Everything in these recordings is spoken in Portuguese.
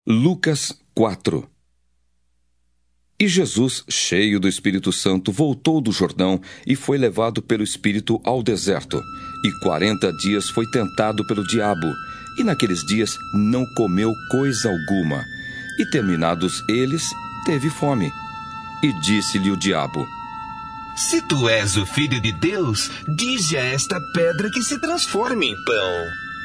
Lucas 4. E Jesus, cheio do Espírito Santo, voltou do Jordão e foi levado pelo Espírito ao deserto. E 40 dias foi tentado pelo diabo, e naqueles dias não comeu coisa alguma. E terminados eles, teve fome. E disse-lhe o diabo: Se tu és o Filho de Deus, dize a esta pedra que se transforme em pão.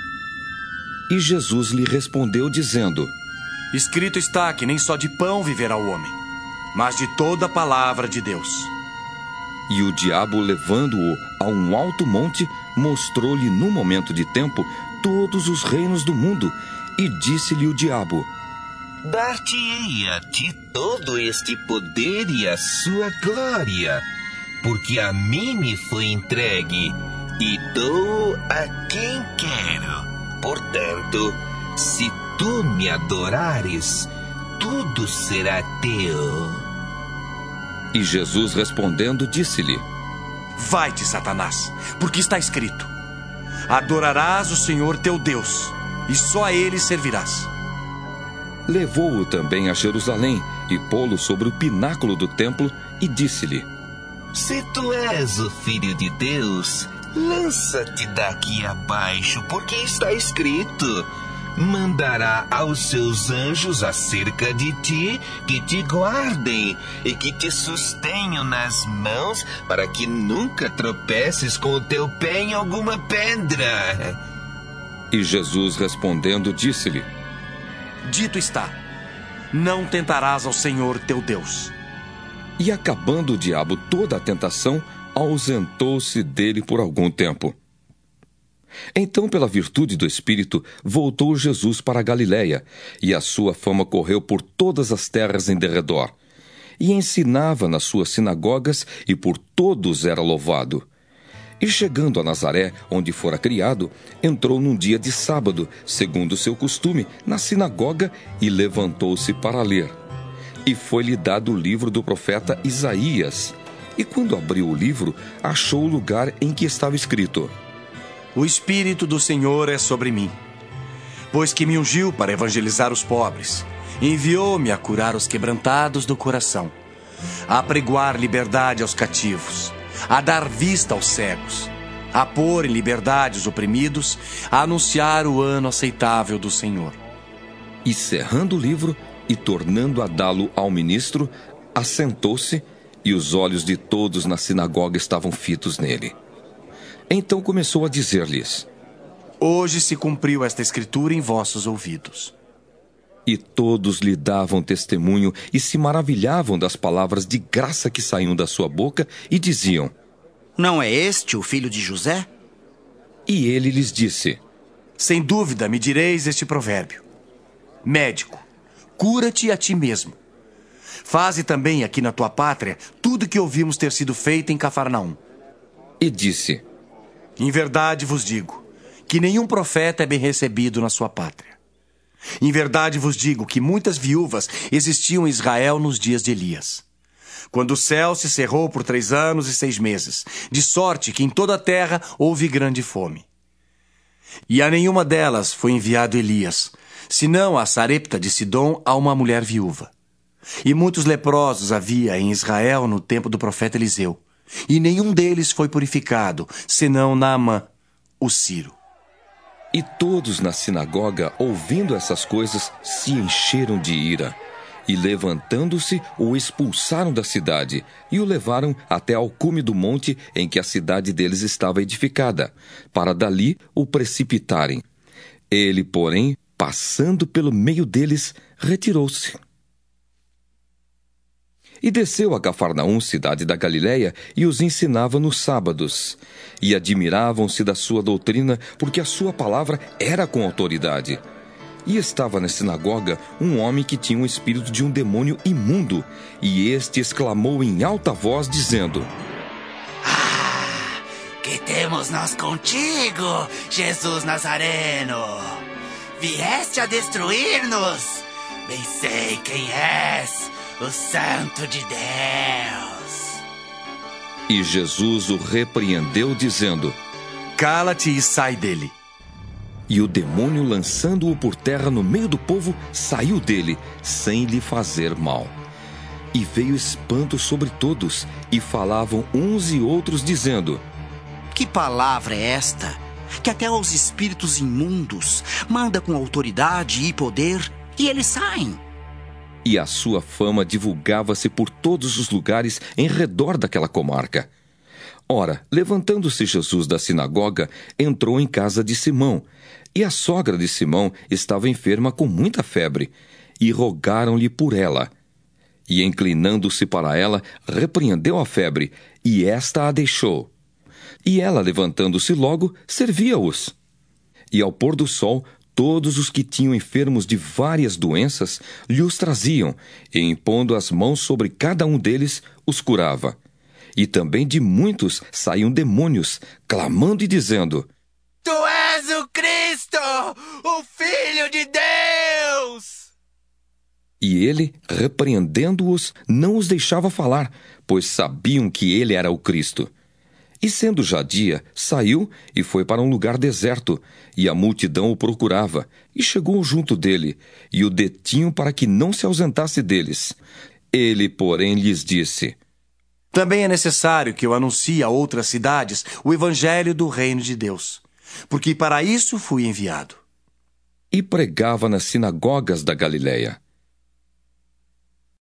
E Jesus lhe respondeu dizendo: Escrito está que nem só de pão viverá o homem, mas de toda a palavra de Deus. E o diabo, levando-o a um alto monte, mostrou-lhe num momento de tempo todos os reinos do mundo, e disse-lhe o diabo: Dar-te-ei a ti todo este poder e a sua glória, porque a mim me foi entregue, e dou a quem quero. Portanto, se tu me adorares, tudo será teu. E Jesus respondendo disse-lhe: Vai-te, Satanás, porque está escrito: Adorarás o Senhor teu Deus, e só a ele servirás. Levou-o também a Jerusalém, e pô-lo sobre o pináculo do templo, e disse-lhe: Se tu és o Filho de Deus, lança-te daqui abaixo, porque está escrito: mandará aos seus anjos acerca de ti, que te guardem e que te sustenham nas mãos, para que nunca tropeces com o teu pé em alguma pedra. E Jesus respondendo disse-lhe: Dito está: não tentarás ao Senhor teu Deus. E acabando o diabo toda a tentação, ausentou-se dele por algum tempo. Então, pela virtude do Espírito, voltou Jesus para a Galiléia, e a sua fama correu por todas as terras em derredor. E ensinava nas suas sinagogas, e por todos era louvado. E chegando a Nazaré, onde fora criado, entrou num dia de sábado, segundo o seu costume, na sinagoga, e levantou-se para ler. E foi-lhe dado o livro do profeta Isaías. E quando abriu o livro, achou o lugar em que estava escrito: O Espírito do Senhor é sobre mim, pois que me ungiu para evangelizar os pobres, enviou-me a curar os quebrantados do coração, a apregoar liberdade aos cativos, a dar vista aos cegos, a pôr em liberdade os oprimidos, a anunciar o ano aceitável do Senhor. E cerrando o livro e tornando a dá-lo ao ministro, assentou-se, e os olhos de todos na sinagoga estavam fitos nele. Então começou a dizer-lhes: Hoje se cumpriu esta escritura em vossos ouvidos. E todos lhe davam testemunho e se maravilhavam das palavras de graça que saíam da sua boca e diziam: Não é este o filho de José? E ele lhes disse: Sem dúvida me direis este provérbio: Médico, cura-te a ti mesmo. Faze também aqui na tua pátria tudo que ouvimos ter sido feito em Cafarnaum. E disse: Em verdade vos digo que nenhum profeta é bem recebido na sua pátria. Em verdade vos digo que muitas viúvas existiam em Israel nos dias de Elias, quando o céu se cerrou por 3 anos e 6 meses, de sorte que em toda a terra houve grande fome. E a nenhuma delas foi enviado Elias, senão a Sarepta de Sidom, a uma mulher viúva. E muitos leprosos havia em Israel no tempo do profeta Eliseu, e nenhum deles foi purificado, senão Naamã, o sírio. E todos na sinagoga, ouvindo essas coisas, se encheram de ira. E levantando-se, o expulsaram da cidade, e o levaram até ao cume do monte em que a cidade deles estava edificada, para dali o precipitarem. Ele, porém, passando pelo meio deles, retirou-se. E desceu a Cafarnaum, cidade da Galiléia, e os ensinava nos sábados. E admiravam-se da sua doutrina, porque a sua palavra era com autoridade. E estava na sinagoga um homem que tinha um espírito de um demônio imundo, e este exclamou em alta voz, dizendo: Que temos nós contigo, Jesus Nazareno? Vieste a destruir-nos? Bem sei quem és, o Santo de Deus. E Jesus o repreendeu, dizendo: Cala-te e sai dele. E o demônio, lançando-o por terra no meio do povo, saiu dele, sem lhe fazer mal. E veio espanto sobre todos, e falavam uns e outros, dizendo: Que palavra é esta? Que até aos espíritos imundos manda com autoridade e poder, e eles saem. E a sua fama divulgava-se por todos os lugares em redor daquela comarca. Ora, levantando-se Jesus da sinagoga, entrou em casa de Simão, e a sogra de Simão estava enferma com muita febre, e rogaram-lhe por ela. E inclinando-se para ela, repreendeu a febre, e esta a deixou. E ela, levantando-se logo, servia-os. E ao pôr do sol, todos os que tinham enfermos de várias doenças lhe os traziam, e impondo as mãos sobre cada um deles, os curava. E também de muitos saíam demônios, clamando e dizendo: Tu és o Cristo, o Filho de Deus! E ele, repreendendo-os, não os deixava falar, pois sabiam que ele era o Cristo. E sendo já dia, saiu e foi para um lugar deserto, e a multidão o procurava, e chegou junto dele, e o detinham para que não se ausentasse deles. Ele, porém, lhes disse: Também é necessário que eu anuncie a outras cidades o evangelho do reino de Deus, porque para isso fui enviado. E pregava nas sinagogas da Galiléia.